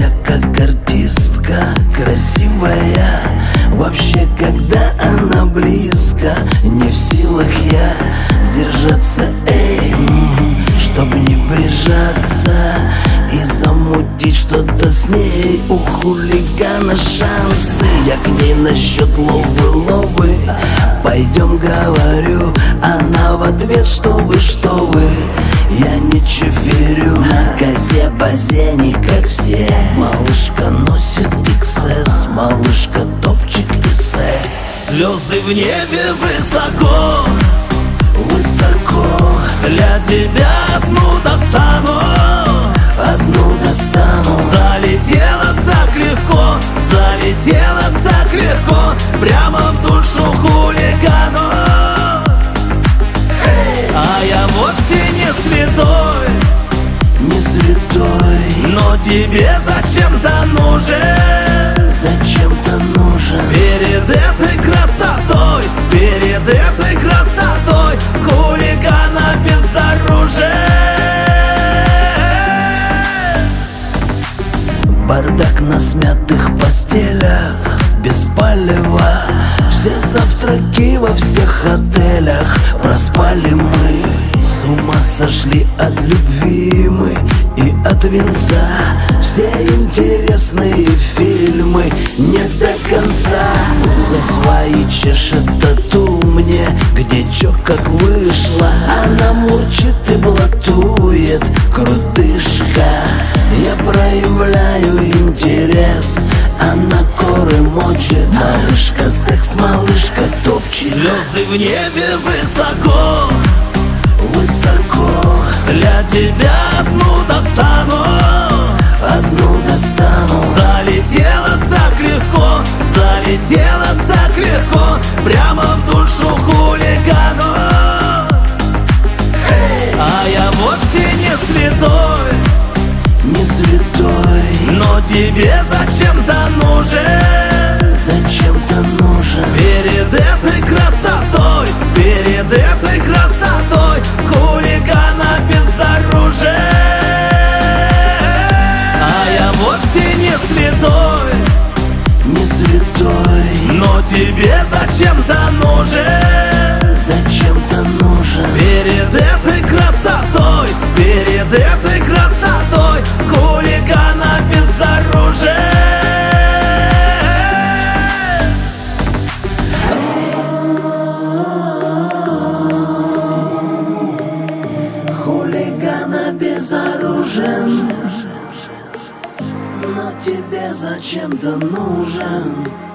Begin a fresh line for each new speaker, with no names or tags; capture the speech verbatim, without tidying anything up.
вся как артистка, красивая. Вообще, когда она близко, не в силах я сдержаться, эй, чтоб не прижаться и замутить что-то с ней. У хулигана шансы, я к ней насчет ловы-ловы. Пойдем, говорю, она в ответ: что вы, что вы, я не чеферю. На козе-базе не как все. Малышка носит икс эс, малышка топчик и секс.
Звезды в небе высоко,
высоко.
Для тебя одну достану,
одну достану.
Залетела так легко, залетела так легко, прямо в душу хулигану.
Hey!
А я вовсе не святой,
не святой,
но тебе зачем-то нужен,
зачем-то нужен.
Перед этой красотой, перед этой красотой хулигана безоружен.
Бардак на смятых постелях, без палева. Все завтраки во всех отелях. Проспали мы, с ума сошли от любви мы и от венца. Все интересные фильмы не до конца. За свои чешет тату мне, где чё как вышло. Она мурчит и блатует, крутышка. Я проявляю интерес, она коры мочит. Малышка секс, малышка топчик.
Звезды в небе высоко,
высоко.
Для тебя одну достану,
одну достану.
Залетела так легко, залетела так легко, прямо в душу хулигану.
Hey!
А я вовсе не святой,
не святой,
но тебе зачем-то нужен,
зачем-то нужен.
Перед этой красотой, перед этой красотой хулигана безоружен. А я вовсе не святой,
не святой,
но тебе зачем-то нужен,
зачем-то нужен.
Перед этой красотой, перед этой красотой хулигана безоружен.
Хулигана безоружен, но тебе зачем-то нужен.